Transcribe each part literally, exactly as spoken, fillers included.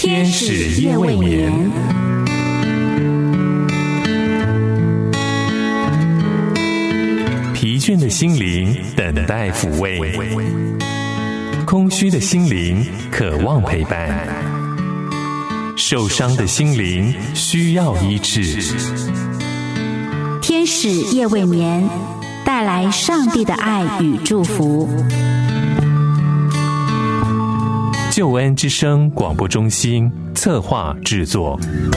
天使夜未眠。疲倦的心灵等待抚慰，空虚的心灵渴望陪伴，受伤的心灵需要医治。 天使夜未眠，带来上帝的爱与祝福。 救恩之声广播中心策划制作。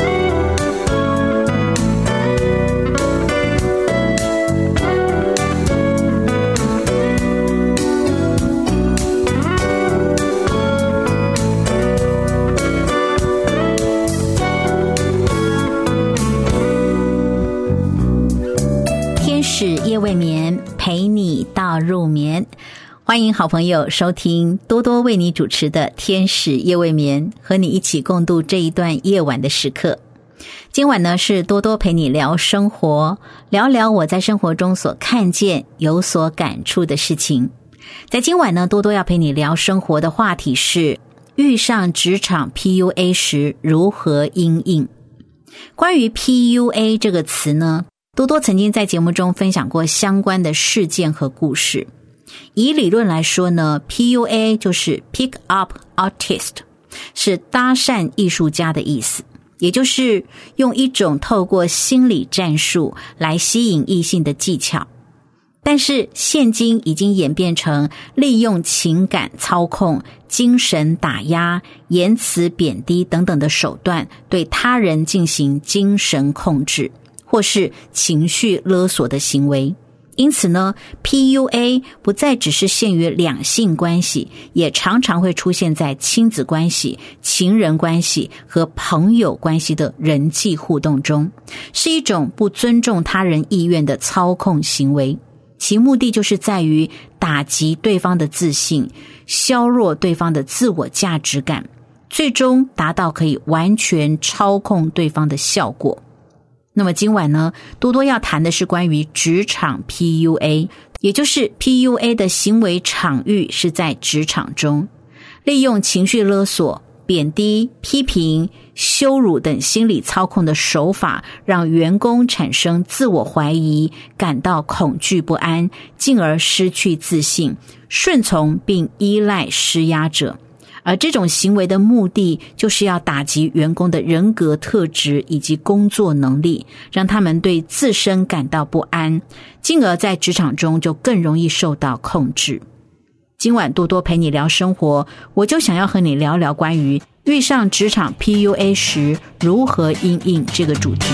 天使夜未眠，陪你到入眠。欢迎好朋友收听多多为你主持的天使夜未眠，和你一起共度这一段夜晚的时刻。今晚呢，是多多陪你聊生活，聊聊我在生活中所看见有所感触的事情。在今晚呢，多多要陪你聊生活的话题是遇上职场 P U A 时如何因应。关于 P U A 这个词呢，多多曾经在节目中分享过相关的事件和故事。以理论来说呢， P U A 就是 Pick Up Artist， 是搭讪艺术家的意思，也就是用一种透过心理战术来吸引异性的技巧。但是现今已经演变成利用情感操控、精神打压、言辞贬低等等的手段，对他人进行精神控制或是情绪勒索的行为。因此呢 P U A 不再只是限于两性关系，也常常会出现在亲子关系、情人关系和朋友关系的人际互动中，是一种不尊重他人意愿的操控行为。其目的就是在于打击对方的自信，削弱对方的自我价值感，最终达到可以完全操控对方的效果。那么今晚呢，多多要谈的是关于职场 P U A， 也就是 P U A 的行为场域是在职场中，利用情绪勒索、贬低、批评、羞辱等心理操控的手法，让员工产生自我怀疑，感到恐惧不安，进而失去自信，顺从并依赖施压者。而这种行为的目的就是要打击员工的人格特质以及工作能力，让他们对自身感到不安，进而在职场中就更容易受到控制。今晚多多陪你聊生活，我就想要和你聊聊关于遇上职场 P U A 时如何因应这个主题。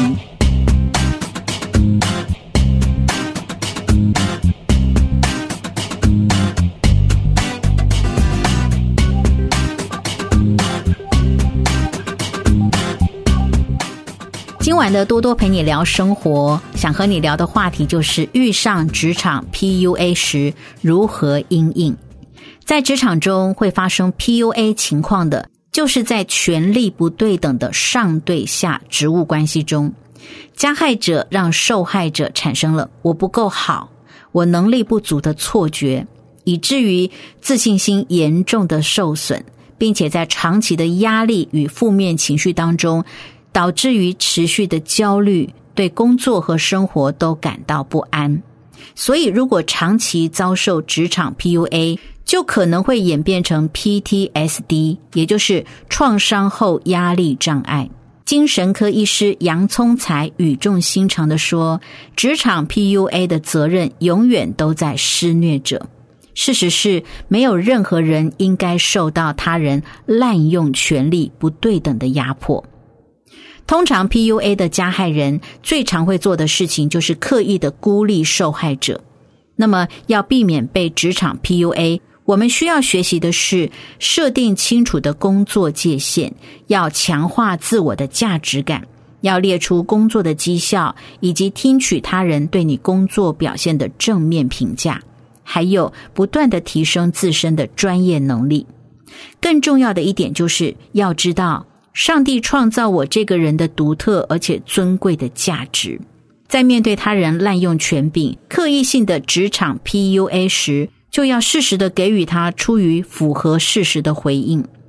今晚的多多陪你聊生活，想和你聊的话题就是遇上职场 P U A 时如何因应。在职场中会发生 P U A 情况的，就是在权力不对等的上对下职务关系中，加害者让受害者产生了我不够好、我能力不足的错觉，以至于自信心严重的受损，并且在长期的压力与负面情绪当中，导致于持续的焦虑，对工作和生活都感到不安。所以如果长期遭受职场 P U A， 就可能会演变成 P T S D， 也就是创伤后压力障碍。精神科医师杨聪才语重心长地说，职场 P U A 的责任永远都在施虐者。事实是，没有任何人应该受到他人滥用权力不对等的压迫。通常 P U A 的加害人最常会做的事情就是刻意的孤立受害者。那么要避免被职场 P U A， 我们需要学习的是设定清楚的工作界限，要强化自我的价值感，要列出工作的绩效，以及听取他人对你工作表现的正面评价，还有不断的提升自身的专业能力。更重要的一点就是要知道上帝创造我这个人的独特而且尊贵的价值。在面对他人滥用权柄、刻意性的职场 P U A 时，就要适时的给予他出于符合事实的回应。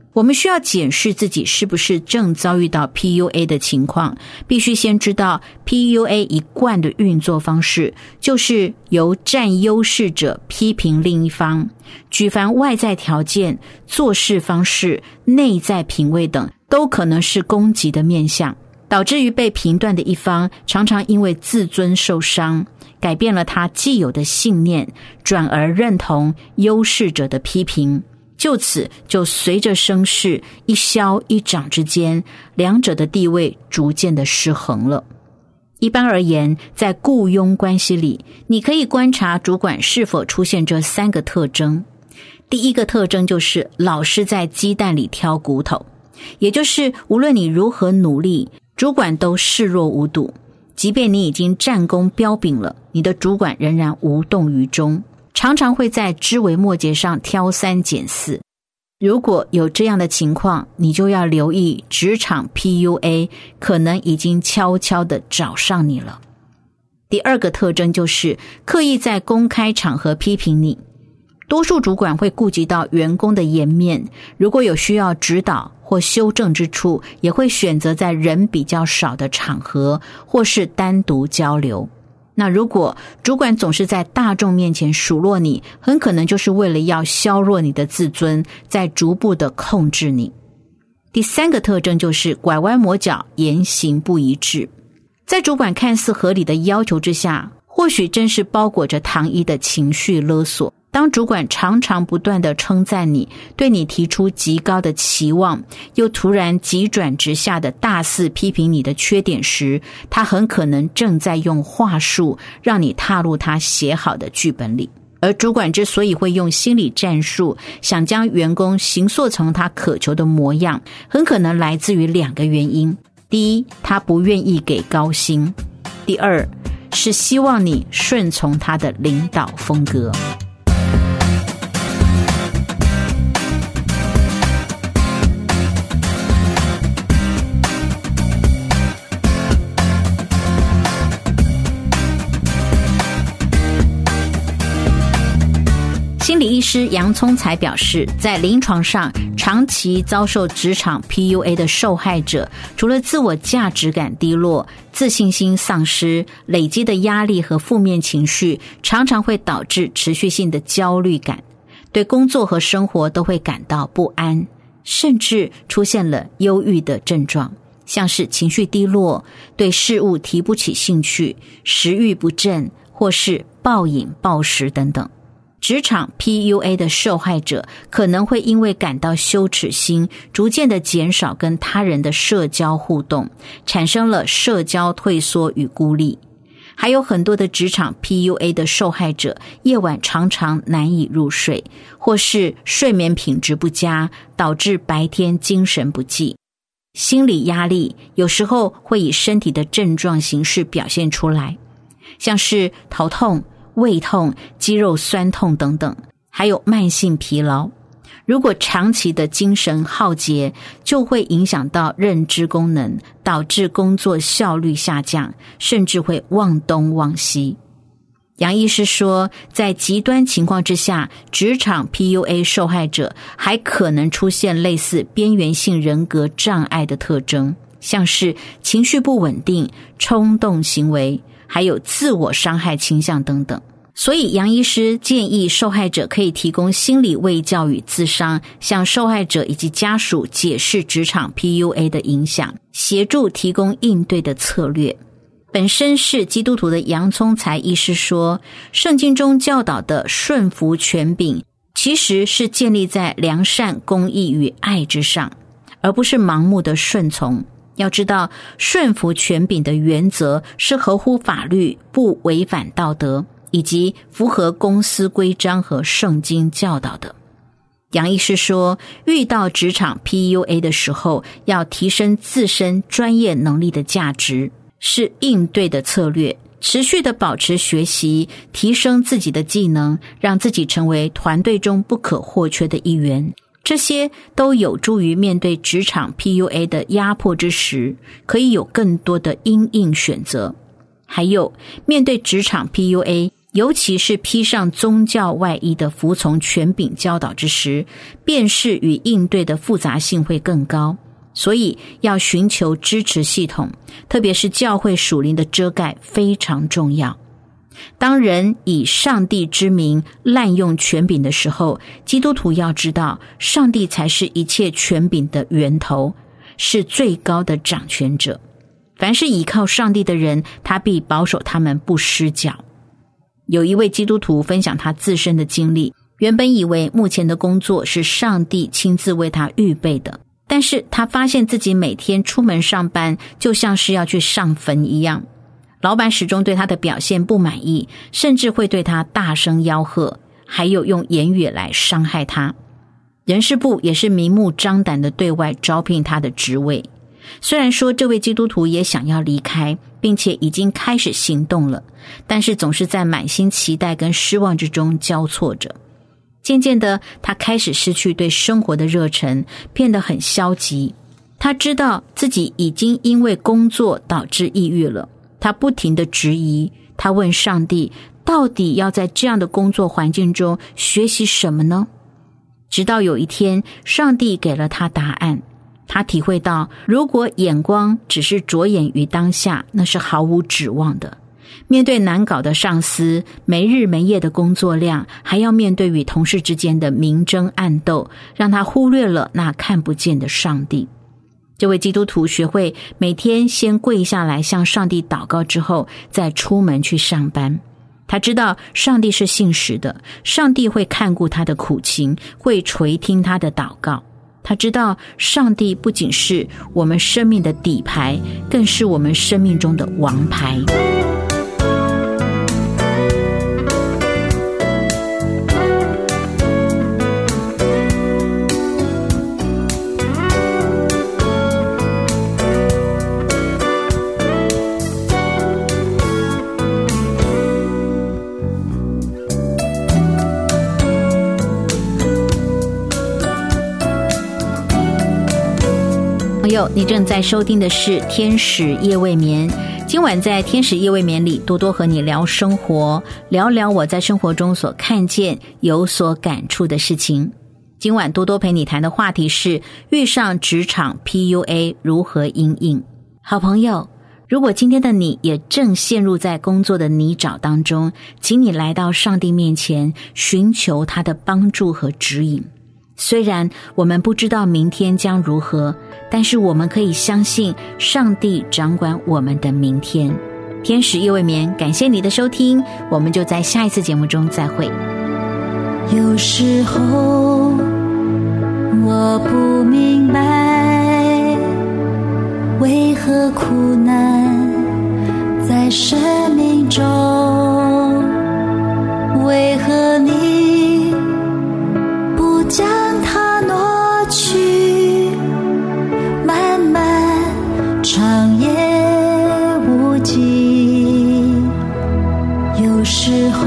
我们需要检视自己是不是正遭遇到 P U A 的情况，必须先知道 P U A 一贯的运作方式，就是由占优势者批评另一方，举凡外在条件、做事方式、内在品味等，都可能是攻击的面向，导致于被评断的一方常常因为自尊受伤，改变了他既有的信念，转而认同优势者的批评，就此就随着声势一消一长之间，两者的地位逐渐的失衡了。一般而言，在雇佣关系里，你可以观察主管是否出现这三个特征。第一个特征就是老是在鸡蛋里挑骨头，也就是无论你如何努力，主管都视若无睹，即便你已经战功彪炳了，你的主管仍然无动于衷，常常会在枝微末节上挑三拣四。如果有这样的情况，你就要留意职场 P U A 可能已经悄悄地找上你了。第二个特征就是刻意在公开场合批评你。多数主管会顾及到员工的颜面，如果有需要指导或修正之处，也会选择在人比较少的场合或是单独交流。那如果主管总是在大众面前数落你，很可能就是为了要削弱你的自尊，在逐步的控制你。第三个特征就是拐弯抹角，言行不一致。在主管看似合理的要求之下，或许真是包裹着糖衣的情绪勒索。当主管常常不断地称赞你，对你提出极高的期望，又突然急转直下的大肆批评你的缺点时，他很可能正在用话术让你踏入他写好的剧本里。而主管之所以会用心理战术，想将员工形塑成他渴求的模样，很可能来自于两个原因。第一，他不愿意给高薪；第二，是希望你顺从他的领导风格。心理医师杨聪才表示，在临床上长期遭受职场 P U A 的受害者，除了自我价值感低落、自信心丧失，累积的压力和负面情绪常常会导致持续性的焦虑感，对工作和生活都会感到不安，甚至出现了忧郁的症状，像是情绪低落、对事物提不起兴趣、食欲不振，或是暴饮暴食等等。职场 P U A 的受害者可能会因为感到羞耻心，逐渐的减少跟他人的社交互动，产生了社交退缩与孤立。还有很多的职场 P U A 的受害者，夜晚常常难以入睡，或是睡眠品质不佳，导致白天精神不济。心理压力有时候会以身体的症状形式表现出来，像是头痛、胃痛、肌肉酸痛等等，还有慢性疲劳。如果长期的精神耗竭，就会影响到认知功能，导致工作效率下降，甚至会忘东忘西。杨医师说，在极端情况之下，职场 P U A 受害者还可能出现类似边缘性人格障碍的特征，像是情绪不稳定、冲动行为，还有自我伤害倾向等等。所以杨医师建议受害者可以提供心理卫教与咨商，向受害者以及家属解释职场 P U A 的影响，协助提供应对的策略。本身是基督徒的杨聪才医师说，圣经中教导的顺服权柄其实是建立在良善、公义与爱之上，而不是盲目的顺从。要知道，顺服权柄的原则是合乎法律，不违反道德，以及符合公司规章和圣经教导的。杨医师说，遇到职场 P U A 的时候，要提升自身专业能力的价值，是应对的策略，持续的保持学习，提升自己的技能，让自己成为团队中不可或缺的一员。这些都有助于面对职场 P U A 的压迫之时，可以有更多的因应选择。还有，面对职场 P U A， 尤其是披上宗教外衣的服从权柄教导之时，辨识与应对的复杂性会更高，所以要寻求支持系统，特别是教会属灵的遮盖非常重要。当人以上帝之名滥用权柄的时候，基督徒要知道，上帝才是一切权柄的源头，是最高的掌权者。凡是倚靠上帝的人，他必保守他们不失脚。有一位基督徒分享他自身的经历，原本以为目前的工作是上帝亲自为他预备的，但是他发现自己每天出门上班就像是要去上坟一样。老板始终对他的表现不满意，甚至会对他大声吆喝，还有用言语来伤害他。人事部也是明目张胆的对外招聘他的职位。虽然说这位基督徒也想要离开，并且已经开始行动了，但是总是在满心期待跟失望之中交错着。渐渐的，他开始失去对生活的热忱，变得很消极。他知道自己已经因为工作导致抑郁了，他不停地质疑，他问上帝，到底要在这样的工作环境中学习什么呢？直到有一天，上帝给了他答案。他体会到，如果眼光只是着眼于当下，那是毫无指望的。面对难搞的上司，没日没夜的工作量，还要面对与同事之间的明争暗斗，让他忽略了那看不见的上帝。这位基督徒学会每天先跪下来向上帝祷告之后，再出门去上班。他知道上帝是信实的，上帝会看顾他的苦情，会垂听他的祷告。他知道上帝不仅是我们生命的底牌，更是我们生命中的王牌。朋友，你正在收听的是天使夜未眠。今晚在天使夜未眠里，多多和你聊生活，聊聊我在生活中所看见有所感触的事情。今晚多多陪你谈的话题是遇上职场 P U A 如何因应。好朋友，如果今天的你也正陷入在工作的泥沼当中，请你来到上帝面前，寻求他的帮助和指引。虽然我们不知道明天将如何，但是我们可以相信上帝掌管我们的明天。天使夜未眠，感谢你的收听，我们就在下一次节目中再会。 有时候我不明白，为何苦难在生命中，为何你不将它挪去，漫漫长夜无际。有时候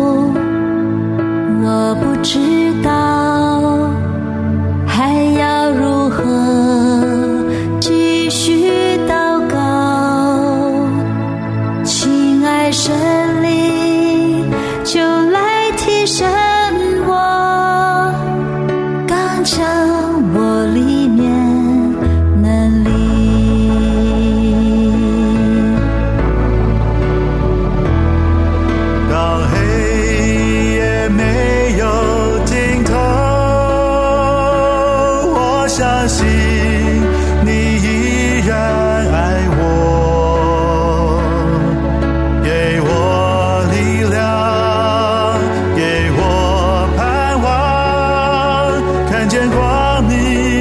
我不知道还要如何继续祷告，亲爱神灵就来提升我，刚强我里面能力。 当黑夜没有尽头，我相信你依然爱我，给我力量，给我盼望，看见光明